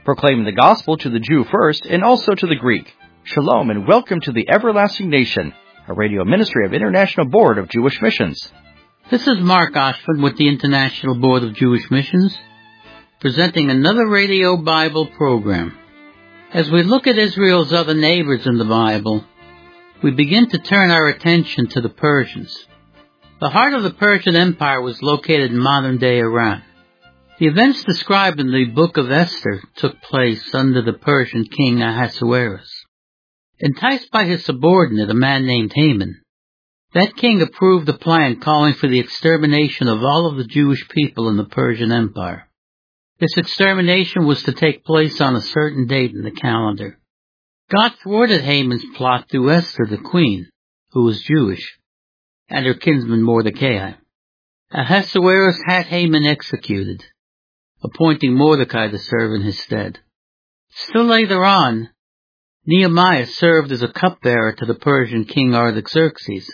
proclaiming the gospel to the Jew first and also to the Greek. Shalom and welcome to the Everlasting Nation, a radio ministry of International Board of Jewish Missions. This is Mark Oshman with the International Board of Jewish Missions, presenting another radio Bible program. As we look at Israel's other neighbors in the Bible, we begin to turn our attention to the Persians. The heart of the Persian Empire was located in modern-day Iran. The events described in the book of Esther took place under the Persian king Ahasuerus. Enticed by his subordinate, a man named Haman, that king approved a plan calling for the extermination of all of the Jewish people in the Persian Empire. This extermination was to take place on a certain date in the calendar. God thwarted Haman's plot through Esther, the queen, who was Jewish, and her kinsman Mordecai. Ahasuerus had Haman executed, appointing Mordecai to serve in his stead. Still later on, Nehemiah served as a cupbearer to the Persian king Artaxerxes.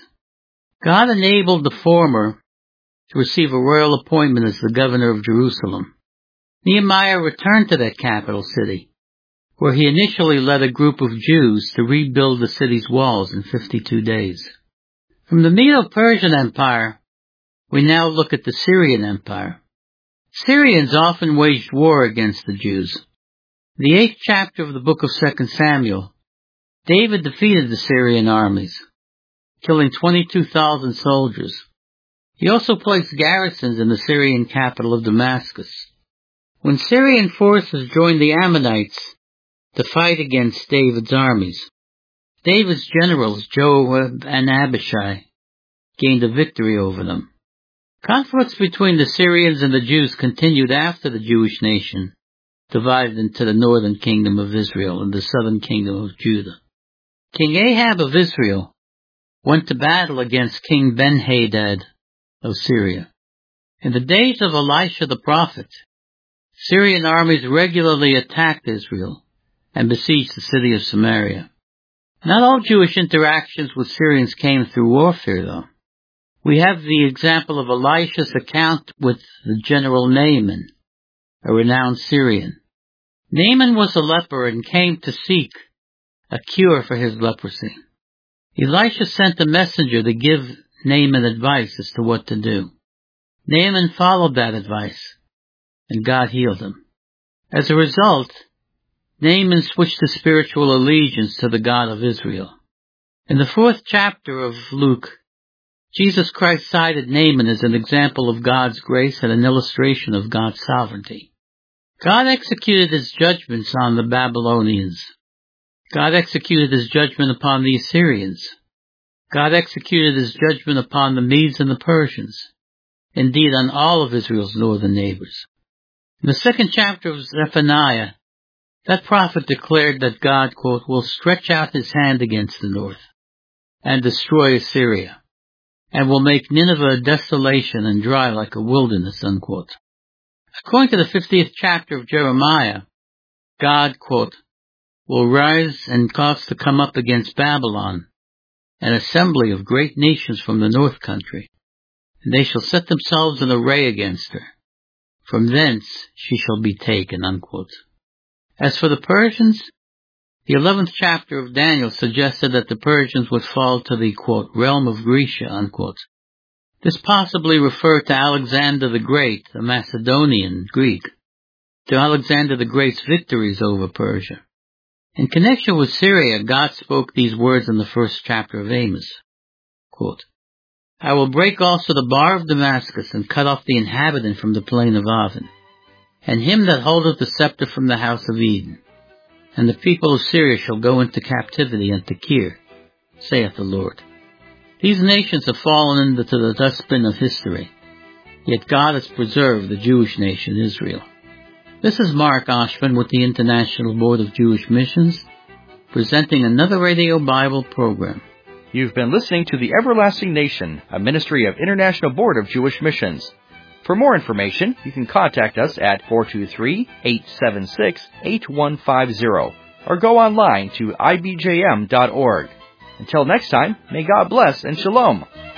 God enabled the former to receive a royal appointment as the governor of Jerusalem. Nehemiah returned to that capital city, where he initially led a group of Jews to rebuild the city's walls in 52 days. From the Medo-Persian Empire, we now look at the Syrian Empire. Syrians often waged war against the Jews. In the 8th chapter of the book of 2 Samuel, David defeated the Syrian armies, killing 22,000 soldiers. He also placed garrisons in the Syrian capital of Damascus. When Syrian forces joined the Ammonites to fight against David's armies, David's generals Joab and Abishai gained a victory over them. Conflicts between the Syrians and the Jews continued after the Jewish nation divided into the northern kingdom of Israel and the southern kingdom of Judah. King Ahab of Israel went to battle against King Ben-Hadad of Syria. In the days of Elisha the prophet, Syrian armies regularly attacked Israel and besieged the city of Samaria. Not all Jewish interactions with Syrians came through warfare, though. We have the example of Elisha's account with the general Naaman, a renowned Syrian. Naaman was a leper and came to seek a cure for his leprosy. Elisha sent a messenger to give Naaman advice as to what to do. Naaman followed that advice, and God healed him. As a result, Naaman switched his spiritual allegiance to the God of Israel. In the 4th chapter of Luke, Jesus Christ cited Naaman as an example of God's grace and an illustration of God's sovereignty. God executed his judgments on the Babylonians. God executed his judgment upon the Assyrians. God executed his judgment upon the Medes and the Persians. Indeed, on all of Israel's northern neighbors. In the 2nd chapter of Zephaniah, that prophet declared that God, quote, will stretch out his hand against the north and destroy Assyria, and will make Nineveh a desolation and dry like a wilderness, unquote. According to the 50th chapter of Jeremiah, God, quote, will rise and cause to come up against Babylon an assembly of great nations from the north country, and they shall set themselves in array against her. From thence she shall be taken, unquote. As for the Persians, the 11th chapter of Daniel suggested that the Persians would fall to the, quote, realm of Grecia, unquote. This possibly referred to Alexander the Great, a Macedonian Greek, to Alexander the Great's victories over Persia. In connection with Syria, God spoke these words in the 1st chapter of Amos, quote, I will break also the bar of Damascus and cut off the inhabitant from the plain of Aven, and him that holdeth the scepter from the house of Eden. And the people of Syria shall go into captivity unto Kir, saith the Lord. These nations have fallen into the dustbin of history, yet God has preserved the Jewish nation Israel. This is Mark Oshman with the International Board of Jewish Missions, presenting another Radio Bible program. You've been listening to the Everlasting Nation, a ministry of International Board of Jewish Missions. For more information, you can contact us at 423-876-8150 or go online to ibjm.org. Until next time, may God bless and shalom.